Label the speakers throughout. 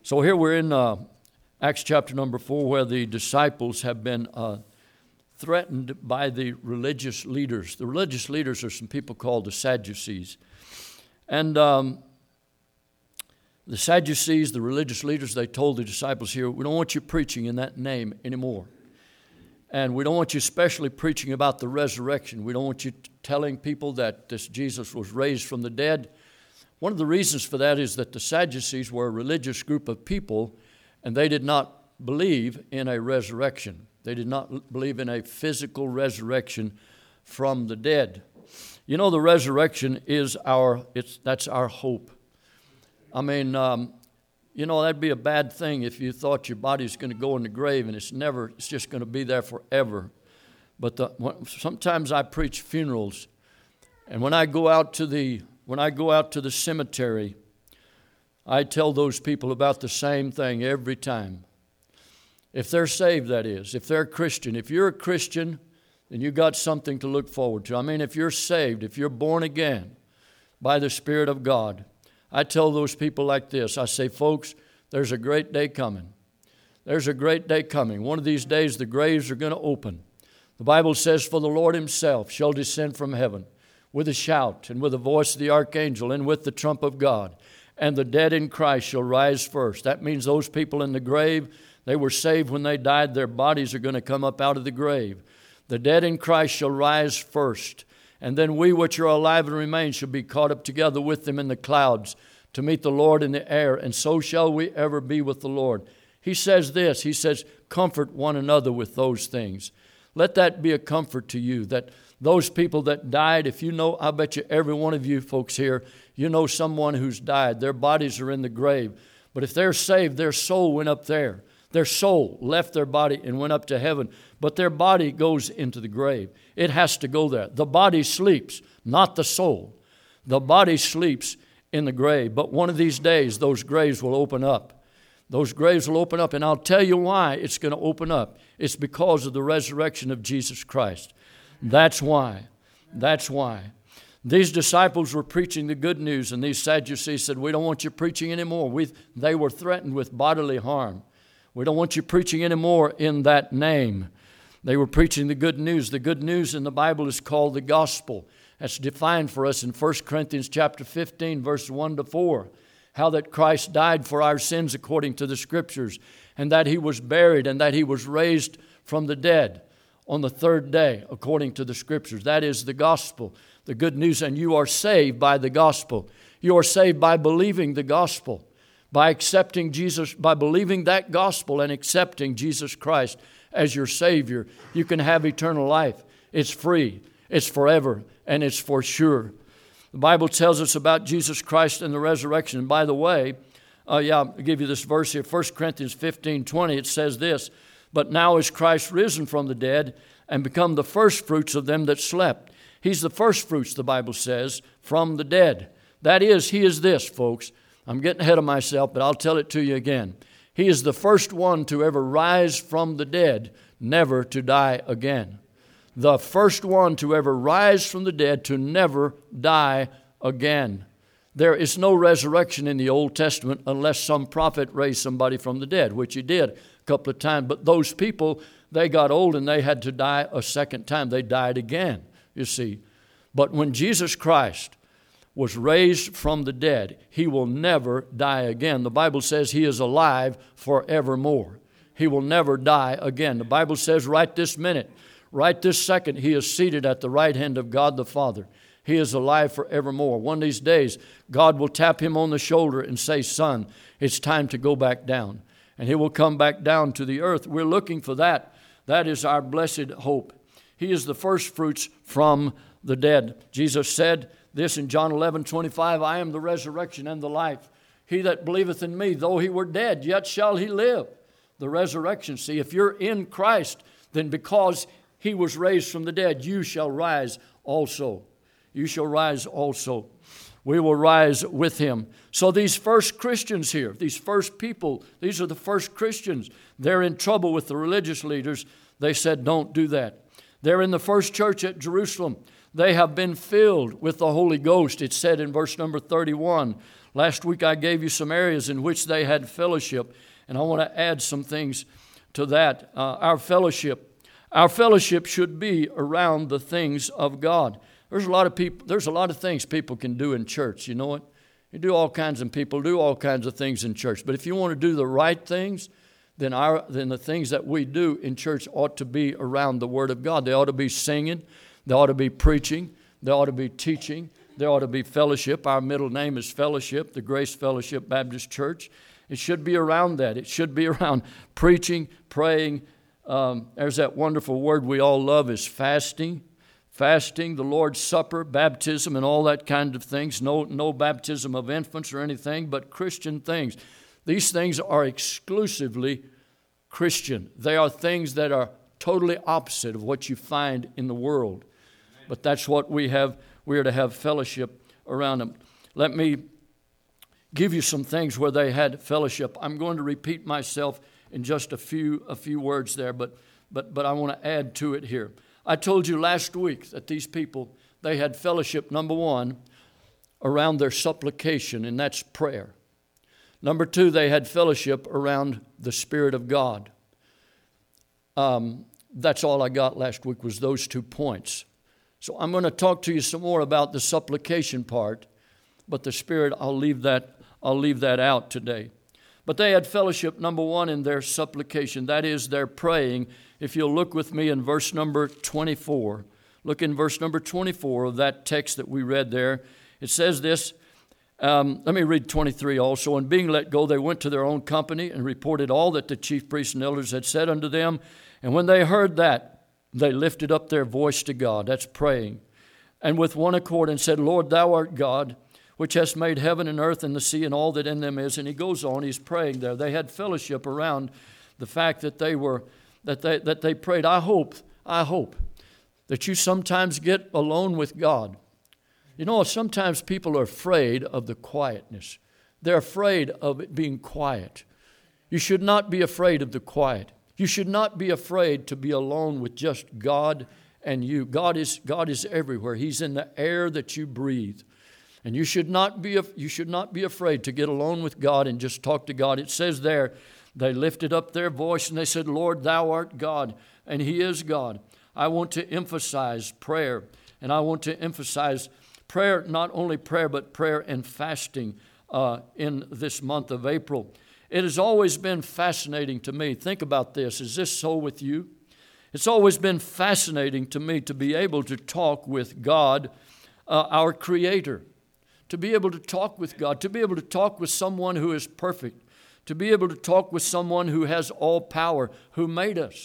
Speaker 1: So here we're in Acts chapter number 4, where the disciples have been threatened by the religious leaders. The religious leaders are some people called the Sadducees. And the Sadducees, the religious leaders, they told the disciples here, we don't want you preaching in that name anymore. And we don't want you especially preaching about the resurrection. We don't want you telling people that this Jesus was raised from the dead. One of the reasons for that is that the Sadducees were a religious group of people, and they did not believe in a resurrection. They did not believe in a physical resurrection from the dead. You know, the resurrection is that's our hope. I mean, that'd be a bad thing if you thought your body's going to go in the grave and it's just going to be there forever. But sometimes I preach funerals, and when I go out to the cemetery, I tell those people about the same thing every time. If they're saved, that is. If they're a Christian. If you're a Christian, then you got something to look forward to. I mean, if you're saved, if you're born again by the Spirit of God, I tell those people like this. I say, folks, there's a great day coming. There's a great day coming. One of these days, the graves are going to open. The Bible says, for the Lord himself shall descend from heaven with a shout and with the voice of the archangel and with the trump of God. And the dead in Christ shall rise first. That means those people in the grave, they were saved when they died. Their bodies are going to come up out of the grave. The dead in Christ shall rise first. And then we which are alive and remain shall be caught up together with them in the clouds to meet the Lord in the air. And so shall we ever be with the Lord. He says this. He says, comfort one another with those things. Let that be a comfort to you, that those people that died, if you know, I bet you every one of you folks here, you know someone who's died. Their bodies are in the grave. But if they're saved, their soul went up there. Their soul left their body and went up to heaven. But their body goes into the grave. It has to go there. The body sleeps, not the soul. The body sleeps in the grave. But one of these days, those graves will open up. Those graves will open up. And I'll tell you why it's going to open up. It's because of the resurrection of Jesus Christ. That's why. That's why. These disciples were preaching the good news, and these Sadducees said, we don't want you preaching anymore. They were threatened with bodily harm. We don't want you preaching anymore in that name. They were preaching the good news. The good news in the Bible is called the gospel. That's defined for us in 1 Corinthians chapter 15, verses 1 to 4. How that Christ died for our sins according to the Scriptures, and that he was buried, and that he was raised from the dead on the third day, according to the Scriptures. That is the gospel, the good news. And you are saved by the gospel. You are saved by believing the gospel, by accepting Jesus, by believing that gospel and accepting Jesus Christ as your Savior. You can have eternal life. It's free, it's forever, and it's for sure. The Bible tells us about Jesus Christ and the resurrection. And by the way, I'll give you this verse here, 1 Corinthians 15:20. It says this, but now is Christ risen from the dead and become the first fruits of them that slept. He's the first fruits, the Bible says, from the dead. That is, he is this, folks. I'm getting ahead of myself, but I'll tell it to you again. He is the first one to ever rise from the dead, never to die again. The first one to ever rise from the dead, to never die again. There is no resurrection in the Old Testament unless some prophet raised somebody from the dead, which he did a couple of times. But those people, they got old and they had to die a second time. They died again, you see. But when Jesus Christ was raised from the dead, he will never die again. The Bible says he is alive forevermore. He will never die again. The Bible says right this minute, right this second, he is seated at the right hand of God the Father. He is alive forevermore. One of these days, God will tap him on the shoulder and say, son, it's time to go back down. And he will come back down to the earth. We're looking for that. That is our blessed hope. He is the first fruits from the dead. Jesus said this in John 11:25, I am the resurrection and the life. He that believeth in me, though he were dead, yet shall he live. The resurrection. See, if you're in Christ, then because he was raised from the dead, you shall rise also. You shall rise also. We will rise with him. So these first Christians here, these first people, these are the first Christians. They're in trouble with the religious leaders. They said, don't do that. They're in the first church at Jerusalem. They have been filled with the Holy Ghost. It said in verse number 31, Last week I gave you some areas in which they had fellowship, and I want to add some things to that. Our fellowship should be around the things of God. There's a lot of things people can do in church. You know what? You do all kinds of people do all kinds of things in church. But if you want to do the right things, then the things that we do in church ought to be around the Word of God. They ought to be singing. They ought to be preaching. They ought to be teaching. There ought to be fellowship. Our middle name is Fellowship, the Grace Fellowship Baptist Church. It should be around that. It should be around preaching, praying. There's that wonderful word we all love is fasting. Fasting, the Lord's Supper, baptism, and all that kind of things. No baptism of infants or anything, but Christian things. These things are exclusively Christian. They are things that are totally opposite of what you find in the world. But that's what we have. We are to have fellowship around them. Let me give you some things where they had fellowship. I'm going to repeat myself in just a few words there, but I want to add to it here. I told you last week that these people, they had fellowship, number one, around their supplication, and that's prayer. Number two, they had fellowship around the Spirit of God. That's all I got last week was those 2 points. So I'm going to talk to you some more about the supplication part, but the Spirit, I'll leave that out today. But they had fellowship, number one, in their supplication. That is their praying. If you'll look with me in verse number 24. Look in verse number 24 of that text that we read there. It says this. Let me read 23 also. And being let go, they went to their own company and reported all that the chief priests and elders had said unto them. And when they heard that, they lifted up their voice to God. That's praying. And with one accord and said, Lord, thou art God, which hast made heaven and earth and the sea and all that in them is. And he goes on, he's praying there. They had fellowship around the fact that they prayed. I hope that you sometimes get alone with God. You know, sometimes people are afraid of the quietness. They're afraid of it being quiet. You should not be afraid of the quiet. You should not be afraid to be alone with just God and you. God is everywhere. He's in the air that you breathe. And you should not be afraid to get alone with God and just talk to God. It says there, they lifted up their voice and they said, Lord, thou art God, and he is God. I want to emphasize prayer, and I want to emphasize prayer, not only prayer, but prayer and fasting in this month of April. It has always been fascinating to me. Think about this. Is this so with you? It's always been fascinating to me to be able to talk with God, our Creator. To be able to talk with God, to be able to talk with someone who is perfect, to be able to talk with someone who has all power, who made us.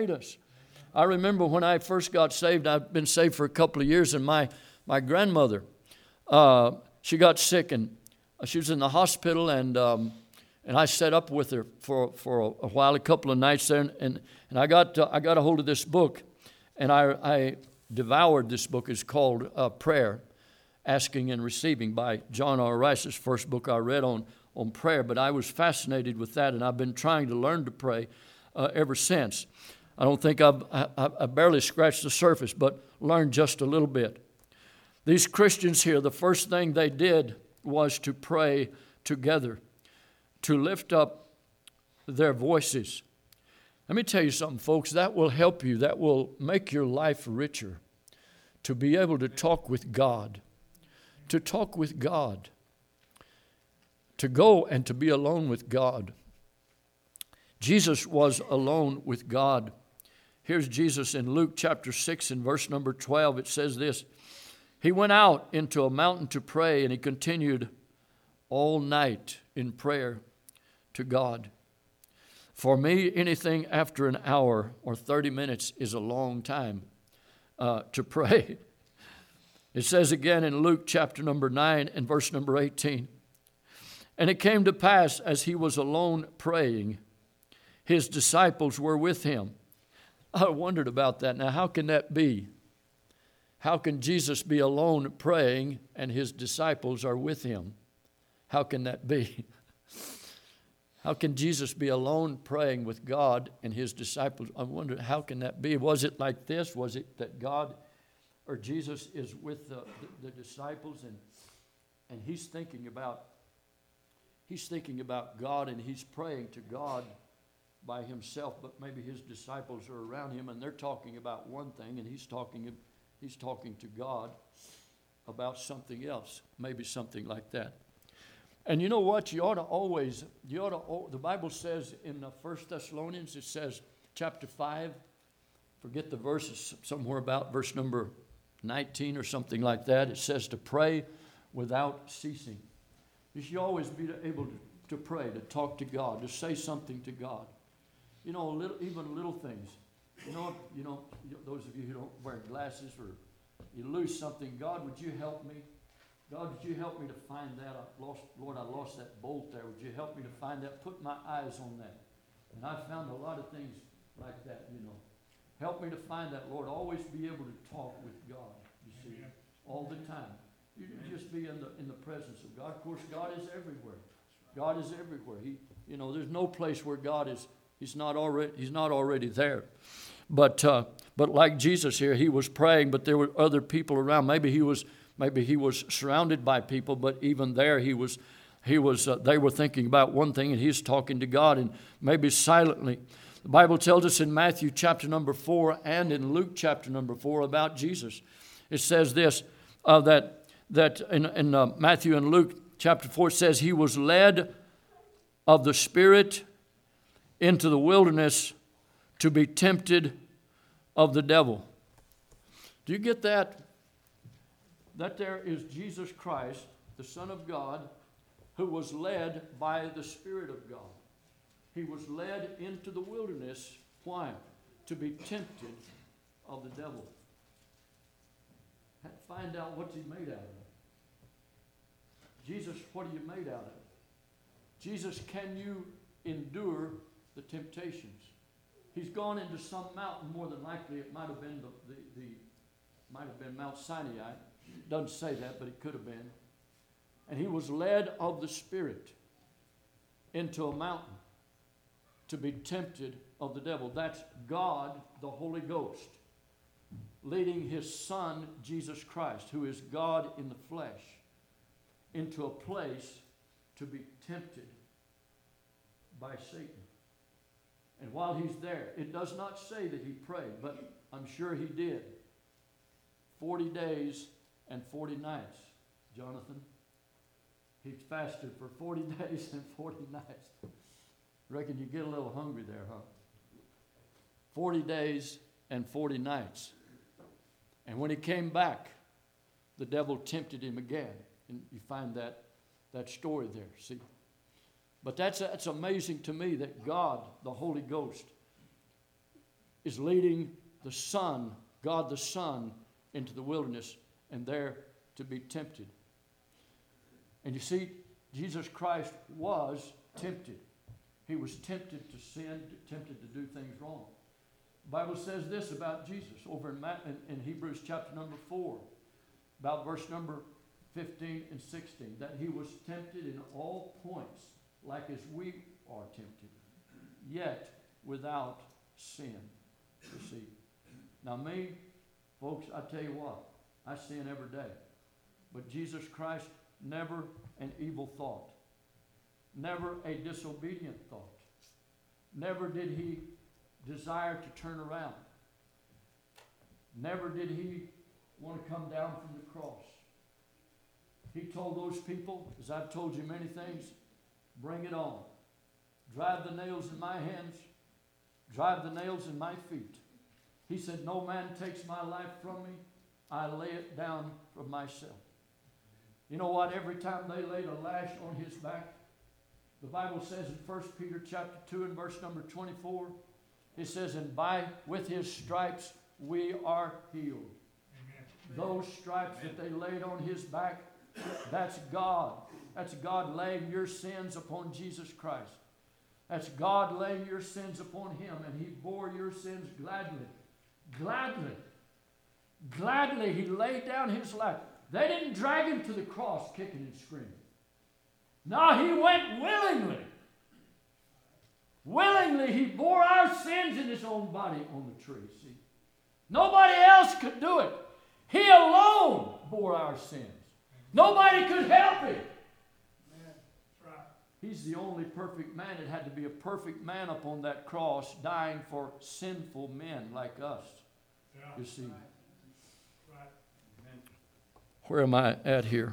Speaker 1: I remember when I first got saved, I've been saved for a couple of years, and my grandmother, she got sick, and she was in the hospital, and I sat up with her for a while, a couple of nights there, and I got a hold of this book, and I devoured this book. It's called Prayer, Asking and Receiving by John R. Rice. It's the first book I read on prayer, but I was fascinated with that, and I've been trying to learn to pray ever since. I don't think I barely scratched the surface, but learned just a little bit. These Christians here, the first thing they did was to pray together, to lift up their voices. Let me tell you something, folks, that will help you. That will make your life richer, to be able to talk with God. To talk with God, to go and to be alone with God. Jesus was alone with God. Here's Jesus in Luke chapter 6 and verse number 12. It says this, he went out into a mountain to pray, and he continued all night in prayer to God. For me, anything after an hour or 30 minutes is a long time to pray. It says again in Luke chapter number 9 and verse number 18, and it came to pass as he was alone praying, his disciples were with him. I wondered about that. Now, how can that be? How can Jesus be alone praying and his disciples are with him? How can that be? How can Jesus be alone praying with God and his disciples? I wonder, how can that be? Was it like this? Was it that God or Jesus is with the disciples and he's thinking about he's thinking about God and he's praying to God by himself, but maybe his disciples are around him and they're talking about one thing and he's talking to God about something else, maybe something like that. And you know what? The Bible says in 1 Thessalonians, it says, chapter 5, forget the verses, somewhere about verse number 19 or something like that. It says to pray without ceasing. You should always be able to pray, to talk to God, to say something to God. You know, even little things. You know, those of you who don't wear glasses or you lose something, God, would you help me? God, would you help me to find that? Lord, I lost that bolt there. Would you help me to find that? Put my eyes on that. And I found a lot of things like that, you know. Help me to find that, Lord. Always be able to talk with God, you see, all the time. You just be in the presence of God. Of course, God is everywhere. God is everywhere. There's no place where God is. He's not already there. But like Jesus here, he was praying, but there were other people around. Maybe he was surrounded by people, but even there they were thinking about one thing and he's talking to God, and maybe silently. The Bible tells us in Matthew chapter number 4 and in Luke chapter number 4 about Jesus. It says this, that in Matthew and Luke chapter 4, it says he was led of the Spirit into the wilderness to be tempted of the devil. Do you get that? That there is Jesus Christ, the Son of God, who was led by the Spirit of God. He was led into the wilderness. Why? To be tempted of the devil. Find out what he's made out of. Jesus, what are you made out of? Jesus, can you endure the temptations? He's gone into some mountain, more than likely it might have been might have been Mount Sinai. It doesn't say that, but it could have been. And he was led of the Spirit into a mountain to be tempted of the devil. That's God, the Holy Ghost, leading his Son, Jesus Christ, who is God in the flesh, into a place to be tempted by Satan. And while he's there, it does not say that he prayed, but I'm sure he did. 40 days and 40 nights, Jonathan. He fasted for 40 days and 40 nights. Reckon you get a little hungry there, huh? 40 days and 40 nights. And when he came back, the devil tempted him again. And you find that story there, see. But that's amazing to me that God, the Holy Ghost, is leading the Son, God the Son, into the wilderness and there to be tempted. And you see, Jesus Christ was tempted. He was tempted to sin, tempted to do things wrong. The Bible says this about Jesus over in Hebrews chapter number 4, about verse number 15 and 16, that he was tempted in all points like as we are tempted, yet without sin. You see. Now me, folks, I tell you what, I sin every day. But Jesus Christ, never an evil thought. Never a disobedient thought. Never did he desire to turn around. Never did he want to come down from the cross. He told those people, as I've told you many things, bring it on. Drive the nails in my hands. Drive the nails in my feet. He said, no man takes my life from me. I lay it down for myself. You know what? Every time they laid a lash on his back, the Bible says in 1 Peter chapter 2 and verse number 24, it says, and with his stripes we are healed. Amen. Those stripes that they laid on his back, that's God. That's God laying your sins upon Jesus Christ. That's God laying your sins upon him, and he bore your sins gladly. Gladly. Gladly he laid down his life. They didn't drag him to the cross kicking and screaming. No, he went willingly. Willingly he bore our sins in his own body on the tree. See? Nobody else could do it. He alone bore our sins. Nobody could help him. He's the only perfect man. It had to be a perfect man upon that cross, dying for sinful men like us. You see. Where am I at here?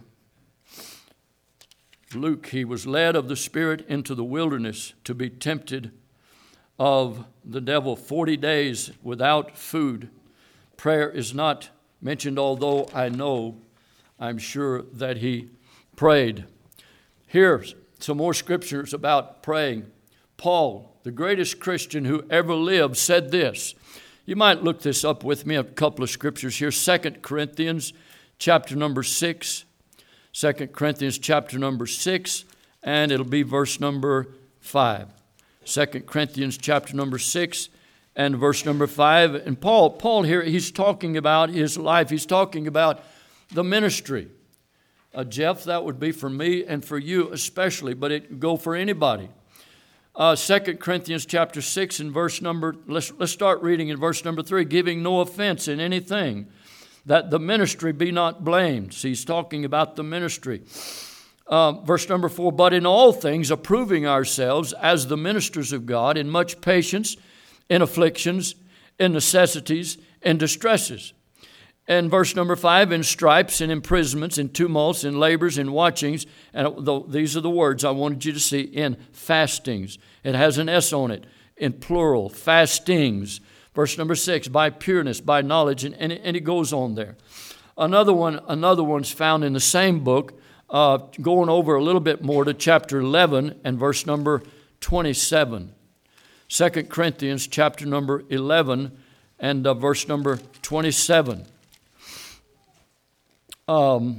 Speaker 1: Luke, he was led of the Spirit into the wilderness to be tempted of the devil 40 days without food. Prayer is not mentioned, although I'm sure that he prayed. Here's some more scriptures about praying. Paul, the greatest Christian who ever lived, said this. You might look this up with me, a couple of scriptures here. 2 Corinthians chapter number 6. 2 Corinthians chapter number 6, and it'll be verse number 5. 2 Corinthians chapter number 6 and verse number 5. And Paul here, he's talking about his life. He's talking about the ministry. Jeff, that would be for me and for you especially, but it can go for anybody. 2 Corinthians chapter 6 and verse number, let's start reading in verse number 3, giving no offense in anything, that the ministry be not blamed. So he's talking about the ministry. Verse number 4, but in all things approving ourselves as the ministers of God, in much patience, in afflictions, in necessities, in distresses. And verse number 5, in stripes, in imprisonments, in tumults, in labors, in watchings. And these are the words I wanted you to see. In fastings. It has an S on it. In plural, fastings. Verse number 6, by pureness, by knowledge. And it goes on there. Another one's found in the same book, going over a little bit more to chapter 11 and verse number 27. 2 Corinthians chapter number 11 and verse number 27. Paul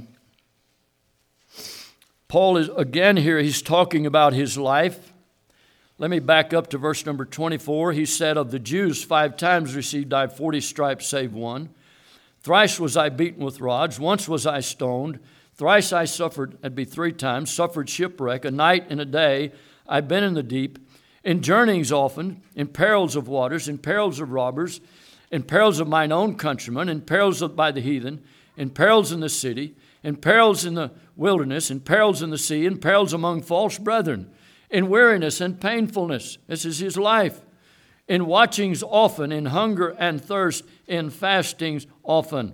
Speaker 1: is, again here, he's talking about his life. Let me back up to verse number 24. He said, of the Jews 5 times received I 40 stripes save one. Thrice was I beaten with rods. Once was I stoned. Thrice I suffered, that'd be 3 times, suffered shipwreck. A night and a day I've been in the deep. In journeyings often, in perils of waters, in perils of robbers, in perils of mine own countrymen, in perils by the heathen, in perils in the city, in perils in the wilderness, in perils in the sea, in perils among false brethren, in weariness and painfulness. This is his life. In watchings often, in hunger and thirst, in fastings often,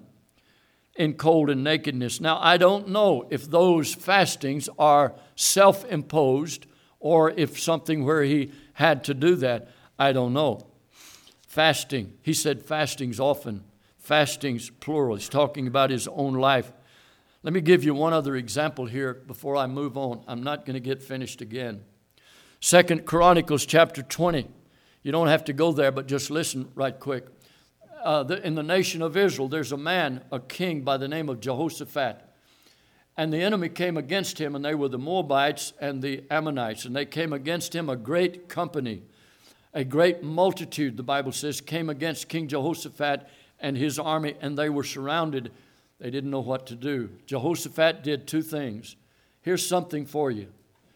Speaker 1: in cold and nakedness. Now, I don't know if those fastings are self-imposed or if something where he had to do that. I don't know. Fasting. He said fastings often. Fastings, plural. He's talking about his own life. Let me give you one other example here before I move on. I'm not going to get finished again. 2 Chronicles chapter 20. You don't have to go there, but just listen right quick. In the nation of Israel, there's a man, a king by the name of Jehoshaphat. And the enemy came against him, and they were the Moabites and the Ammonites. And they came against him, a great company, a great multitude, the Bible says, came against King Jehoshaphat and his army, and they were surrounded. They didn't know what to do. Jehoshaphat did 2 things. Here's something for you.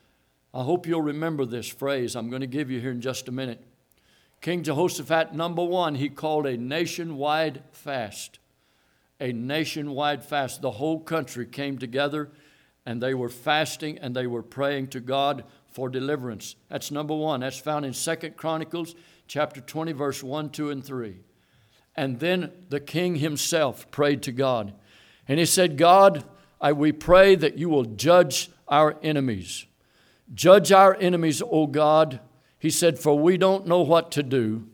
Speaker 1: I hope you'll remember this phrase I'm going to give you here in just a minute. King Jehoshaphat, number 1, he called a nationwide fast. A nationwide fast. The whole country came together, and they were fasting, and they were praying to God for deliverance. That's number 1. That's found in 2 Chronicles chapter 20, verse 1, 2, and 3. And then the king himself prayed to God. And he said, God, we pray that you will judge our enemies. Judge our enemies, O God. He said, for we don't know what to do,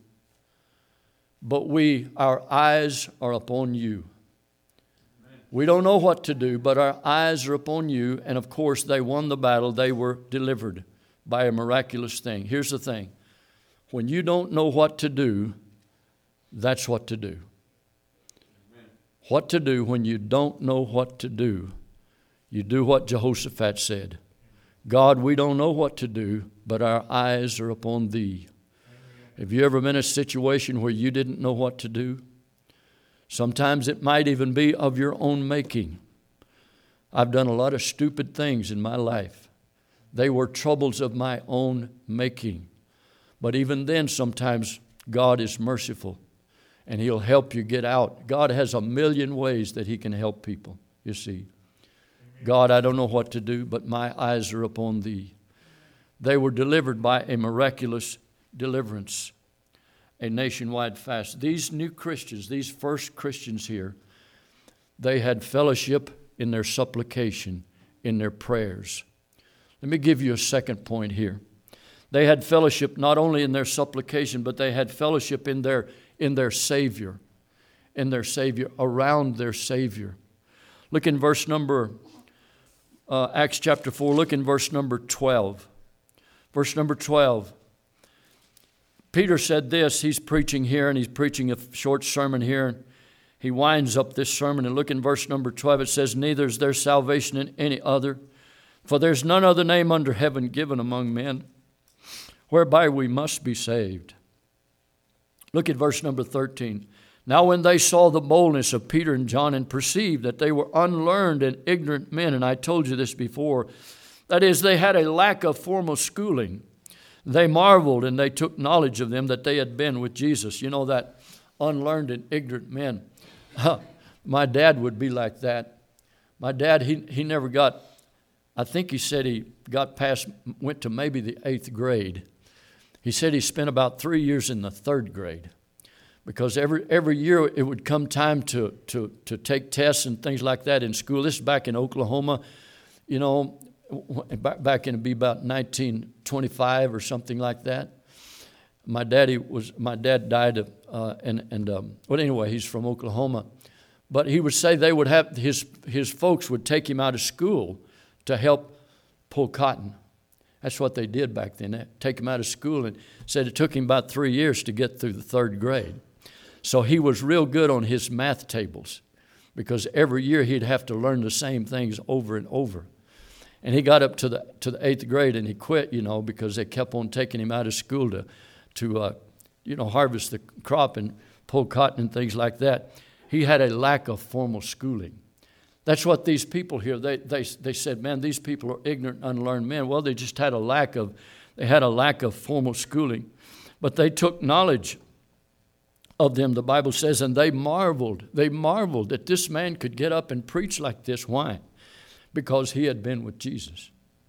Speaker 1: but our eyes are upon you. Amen. We don't know what to do, but our eyes are upon you. And of course, they won the battle. They were delivered by a miraculous thing. Here's the thing. When you don't know what to do, that's what to do. Amen. What to do when you don't know what to do. You do what Jehoshaphat said. God, we don't know what to do, but our eyes are upon thee. Amen. Have you ever been in a situation where you didn't know what to do? Sometimes it might even be of your own making. I've done a lot of stupid things in my life. They were troubles of my own making. But even then, sometimes God is merciful. And he'll help you get out. God has a million ways that he can help people, you see. Amen. God, I don't know what to do, but my eyes are upon thee. They were delivered by a miraculous deliverance, a nationwide fast. These new Christians, these first Christians here, they had fellowship in their supplication, in their prayers. Let me give you a second point here. They had fellowship not only in their supplication, but they had fellowship in their Savior, around their Savior. Look in verse number, Acts chapter 4, look in verse number 12. Verse number 12. Peter said this, he's preaching here, and he's preaching a short sermon here. He winds up this sermon, and look in verse number 12. It says, neither is there salvation in any other, for there's none other name under heaven given among men, whereby we must be saved. Look at verse number 13. Now when they saw the boldness of Peter and John and perceived that they were unlearned and ignorant men, and I told you this before, that is, they had a lack of formal schooling, they marveled and they took knowledge of them that they had been with Jesus. You know, that unlearned and ignorant men. My dad would be like that. My dad, he never got, I think he said he got past, went to maybe the 8th grade. He said he spent about 3 years in the 3rd grade. Because every year it would come time to take tests and things like that in school. This is back in Oklahoma, you know, back in, it'd be about 1925 or something like that. My dad died well, anyway, he's from Oklahoma. But he would say they would have, his folks would take him out of school to help pull cotton. That's what they did back then. They'd take him out of school, and said it took him about 3 years to get through the 3rd grade. So he was real good on his math tables, because every year he'd have to learn the same things over and over. And he got up to the 8th grade and he quit, you know, because they kept on taking him out of school to harvest the crop and pull cotton and things like that. He had a lack of formal schooling. That's what these people here, they said, man, these people are ignorant, unlearned men. Well, they just had a lack of formal schooling. But they took knowledge of them, the Bible says, and they marveled that this man could get up and preach like this. Why? Because he had been with Jesus.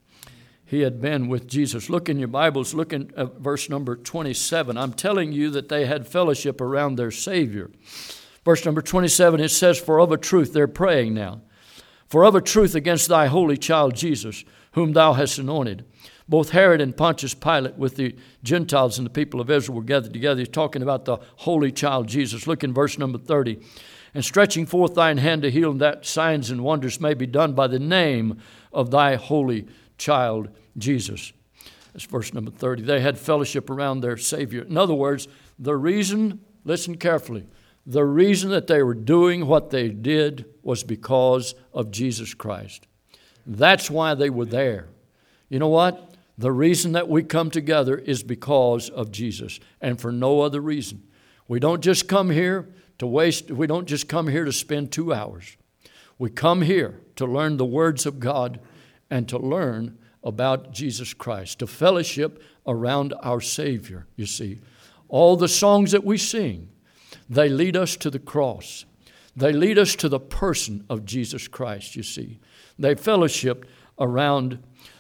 Speaker 1: He had been with Jesus. Look in your Bibles, look in verse number 27. I'm telling you that they had fellowship around their Savior. Verse number 27, it says, for of a truth, they're praying now, for of a truth against thy holy child Jesus, whom thou hast anointed, both Herod and Pontius Pilate with the Gentiles and the people of Israel were gathered together. He's talking about the holy child Jesus. Look in verse number 30. And stretching forth thine hand to heal, that signs and wonders may be done by the name of thy holy child Jesus. That's verse number 30. They had fellowship around their Savior. In other words, the reason, listen carefully, the reason that they were doing what they did was because of Jesus Christ. That's why they were there. You know what? The reason that we come together is because of Jesus, and for no other reason. We don't just come here to waste. We don't just come here to spend 2 hours. We come here to learn the words of God and to learn about Jesus Christ, to fellowship around our Savior, you see. All the songs that we sing, they lead us to the cross. They lead us to the person of Jesus Christ, you see. They fellowship around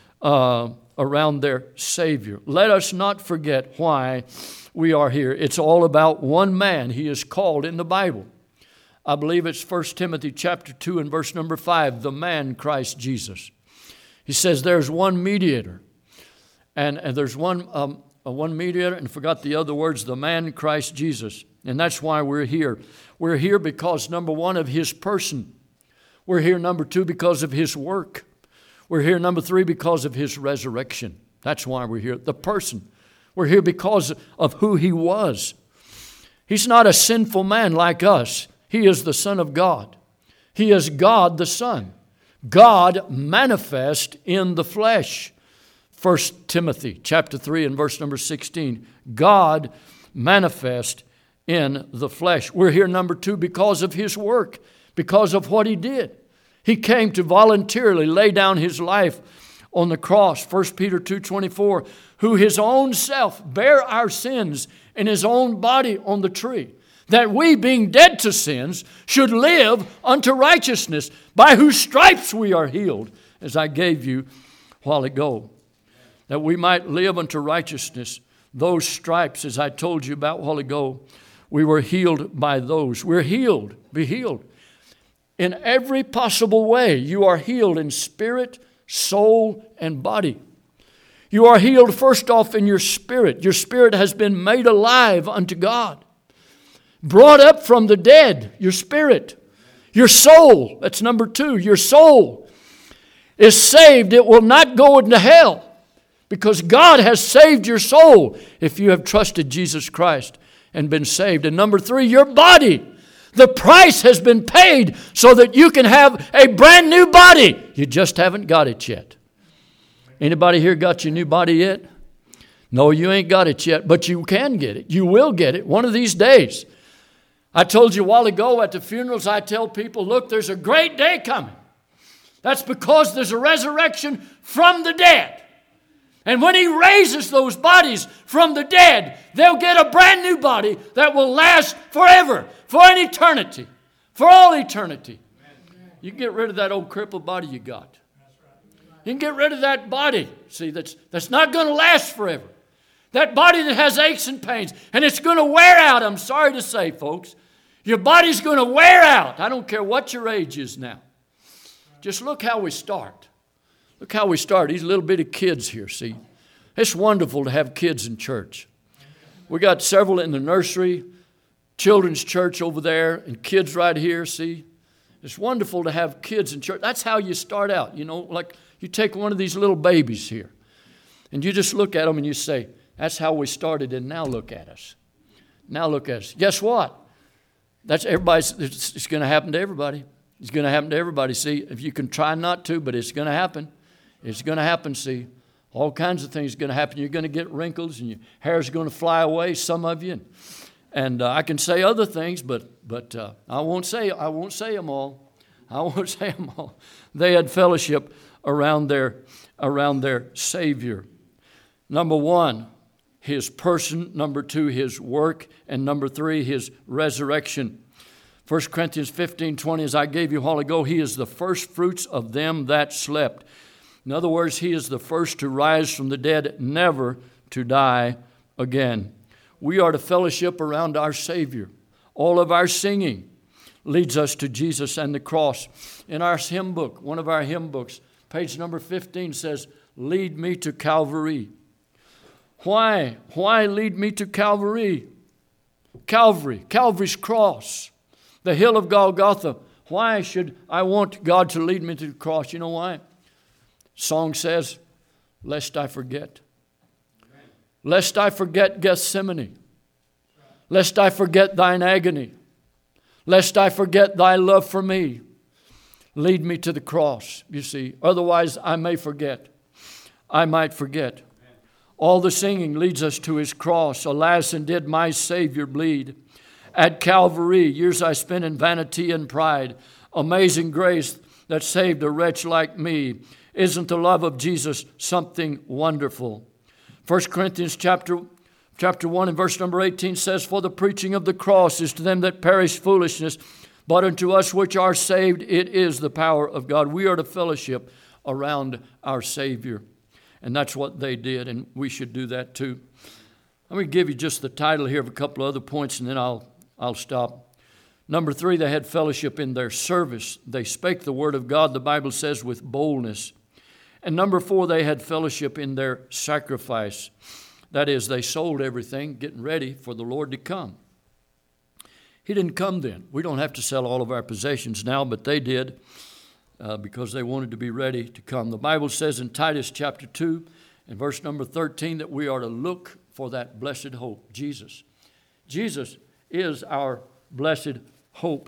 Speaker 1: their Savior. Let us not forget why we are here. It's all about one man. He is called in the Bible. I believe it's 1 Timothy chapter 2 and verse number 5, the man Christ Jesus. He says there's one mediator. And there's one mediator, and forgot the other words, the man Christ Jesus. And that's why we're here. We're here because, number one, of his person. We're here, number two, because of his work. We're here, number three, because of his resurrection. That's why we're here. The person. We're here because of who he was. He's not a sinful man like us. He is the Son of God. He is God the Son. God manifest in the flesh. 1 Timothy chapter 3 and verse number 16. God manifest in the flesh. We're here, number two, because of his work, because of what he did. He came to voluntarily lay down his life on the cross. 1 Peter 2:24, who his own self bare our sins in his own body on the tree, that we, being dead to sins, should live unto righteousness, by whose stripes we are healed, as I gave you a while ago. that we might live unto righteousness. Those stripes, as I told you about a while ago, we were healed by those. We're healed. Be healed. In every possible way, you are healed in spirit, soul, and body. You are healed first off in your spirit. Your spirit has been made alive unto God. Brought up from the dead, your spirit. Your soul, that's number 2, your soul is saved. It will not go into hell because God has saved your soul if you have trusted Jesus Christ and been saved. And number 3, your body. The price has been paid so that you can have a brand new body. You just haven't got it yet. Anybody here got your new body yet? No, you ain't got it yet, but you can get it. You will get it one of these days. I told you a while ago at the funerals, I tell people, look, there's a great day coming. That's because there's a resurrection from the dead. And when He raises those bodies from the dead, they'll get a brand new body that will last forever, for an eternity, for all eternity. You can get rid of that old crippled body you got. You can get rid of that body, see, that's not going to last forever. That body that has aches and pains, and it's going to wear out, I'm sorry to say, folks. Your body's going to wear out. I don't care what your age is now. Just look how we start. Look how we start. These little bitty kids here, see. It's wonderful to have kids in church. We got several in the nursery, children's church over there, and kids right here, see. It's wonderful to have kids in church. That's how you start out. You know, like you take one of these little babies here, and you just look at them and you say, that's how we started, and now look at us. Now look at us. Guess what? It's going to happen to everybody. It's going to happen to everybody. See, if you can try not to, but it's going to happen. It's going to happen, see. All kinds of things are going to happen. You're going to get wrinkles and your hair's going to fly away, some of you. And I can say other things, but I won't say them all. I won't say them all. They had fellowship around their Savior. Number 1, His person. Number 2, His work. And number 3, His resurrection. 1 Corinthians 15:20, as I gave you a while ago, He is the first fruits of them that slept. In other words, He is the first to rise from the dead, never to die again. We are to fellowship around our Savior. All of our singing leads us to Jesus and the cross. In our hymn book, one of our hymn books, page number 15 says, lead me to Calvary. Why? Why lead me to Calvary? Calvary's cross, the hill of Golgotha. Why should I want God to lead me to the cross? You know why? Song says, lest I forget. Lest I forget Gethsemane. Lest I forget thine agony. Lest I forget thy love for me. Lead me to the cross, you see. Otherwise, I may forget. I might forget. All the singing leads us to His cross. Alas, and did my Savior bleed. At Calvary, years I spent in vanity and pride. Amazing grace that saved a wretch like me. Isn't the love of Jesus something wonderful? 1 Corinthians chapter 1 and verse number 18 says, for the preaching of the cross is to them that perish foolishness, but unto us which are saved it is the power of God. We are to fellowship around our Savior. And that's what they did, and we should do that too. Let me give you just the title here of a couple of other points, and then I'll stop. Number 3, they had fellowship in their service. They spake the word of God, the Bible says, with boldness. And number 4, they had fellowship in their sacrifice. That is, they sold everything, getting ready for the Lord to come. He didn't come then. We don't have to sell all of our possessions now, but they did because they wanted to be ready to come. The Bible says in Titus chapter 2 and verse number 13 that we are to look for that blessed hope, Jesus. Jesus is our blessed hope.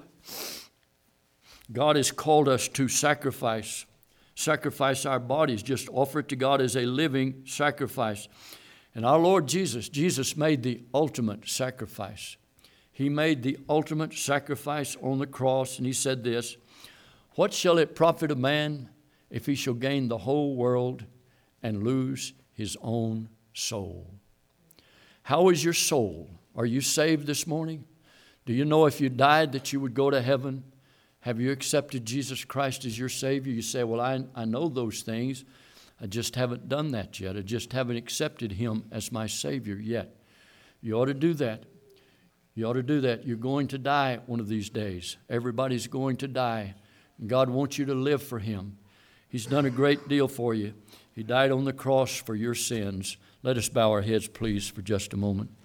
Speaker 1: God has called us to sacrifice our bodies, just offer it to God as a living sacrifice. And our Lord Jesus made the ultimate sacrifice. He made the ultimate sacrifice on the cross, and He said this, what shall it profit a man if he shall gain the whole world and lose his own soul? How is your soul? Are you saved this morning? Do you know if you died that you would go to heaven? Have you accepted Jesus Christ as your Savior? You say, well, I know those things, I just haven't done that yet. I just haven't accepted Him as my Savior yet. You ought to do that. You ought to do that. You're going to die one of these days. Everybody's going to die. And God wants you to live for Him. He's done a great deal for you. He died on the cross for your sins. Let us bow our heads, please, for just a moment.